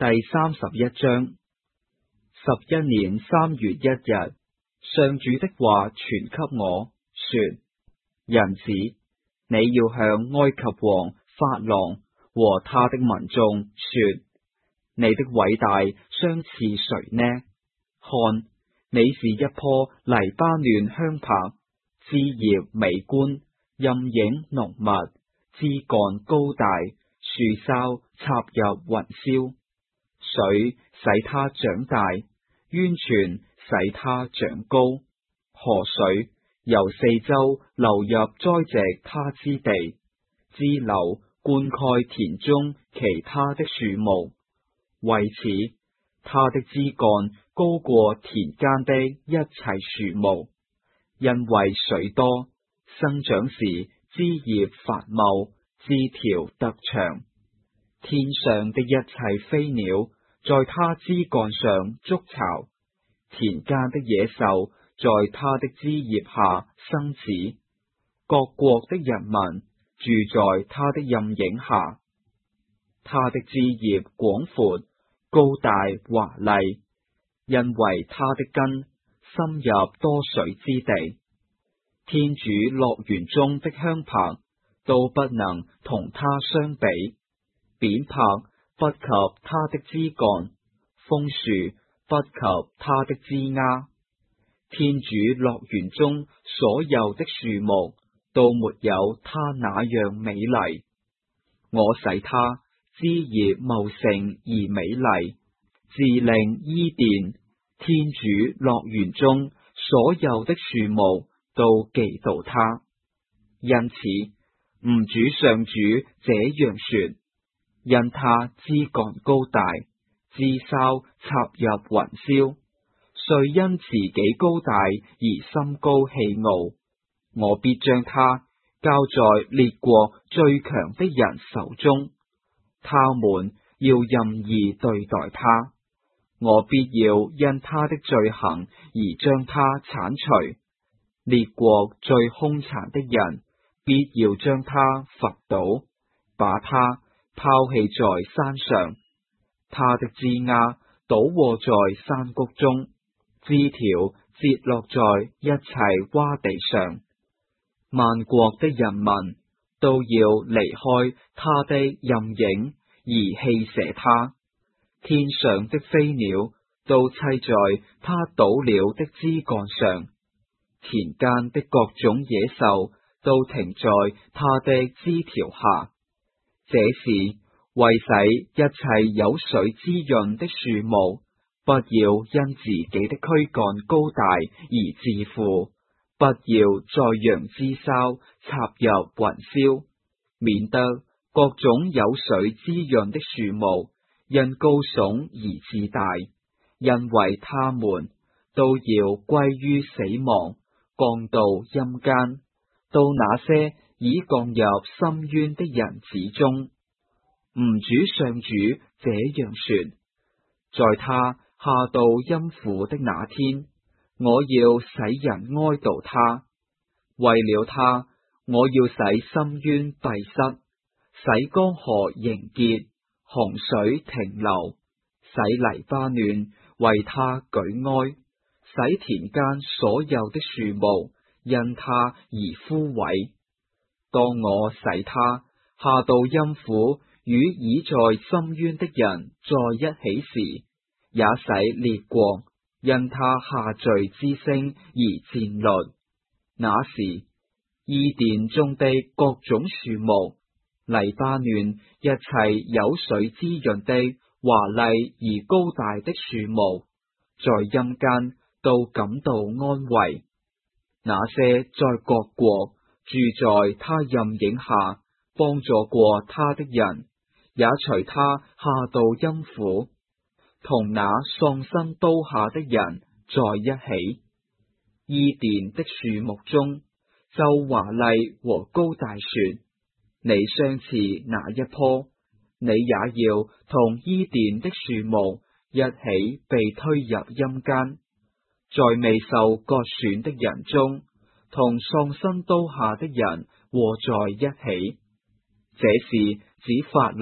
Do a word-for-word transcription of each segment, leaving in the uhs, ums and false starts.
第三十一章。十一年三月一日，上主的話傳給我，說：人子，你要向埃及王法郎和他的民眾說，你的偉大相似誰呢？看，你是一棵黎巴嫩香柏，枝葉美觀，蔭影濃密，枝幹高大，樹梢插入雲霄。水使它長大，淵泉使它長高，河水由四周流入栽植它之地，支流灌溉田中其他的樹木。為此，它的枝幹高過田間的一切樹木，因為水多，生長時枝葉繁茂，枝條特長。天上的一切飛鳥在它枝幹上築巢，田間的野獸在它的枝葉下生子，各國的人民住在它的蔭影下。它的枝葉廣闊，高大華麗，因為它的根深入多水之地。天主樂園中的香柏都不能同它相比，扁柏不及它的枝幹，楓樹不及它的枝丫。天主樂園中所有的樹木都沒有它那樣美麗。我使它枝葉茂盛而美麗，自令伊甸，天主樂園中所有的樹木都嫉妒它。因此，吾主上主這樣說：因它枝幹高大，枝梢插入雲霄，遂因自己高大而心高氣傲，我必將它交在列國最強的人手中，他們要任意對待它。我必要因他的罪行而將他鏟除，列國最兇殘的人必要將他伐倒，把他拋棄在山上，他的枝丫倒臥在山谷中，枝條折落在一切窪地上。萬國的人民都要離開他的蔭影而棄捨他，天上的飛鳥都棲在他倒了的枝幹上，田間的各種野獸都停在他的枝條下。這是為使一切有水滋潤的樹木不要因自己的軀幹高大而自負，不要在羊脂梢插入雲霄，免得各種有水滋潤的樹木因高聳而自大，因為他們都要歸於死亡，降到陰間，到那些已降入深淵的人子中。吾主上主這樣說：在他下到陰府的那天，我要使人哀悼他，為了他，我要使深淵閉塞，使江河凝結，洪水停留，使黎巴嫩為他舉哀，使田間所有的樹木因他而枯萎。當我使他下到陰府與已在深淵的人在一起時，也使列國因他下墜之聲而戰慄。那時，伊甸中的各種樹木，黎巴嫩一切有水滋潤的華麗而高大的樹木，在陰間都感到安慰。那些在各國住在他蔭影下幫助過他的人，也隨他下到陰府，同那喪身刀下的人在一起。伊甸的樹木中就華麗和高大說：你相似哪一棵，你也要同伊甸的樹木一起被推入陰間，在未受割損的人中，同喪身刀下的人和在一起。這是指法郎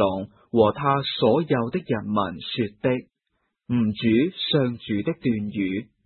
和他所有的人民說的。吾主上主的斷語。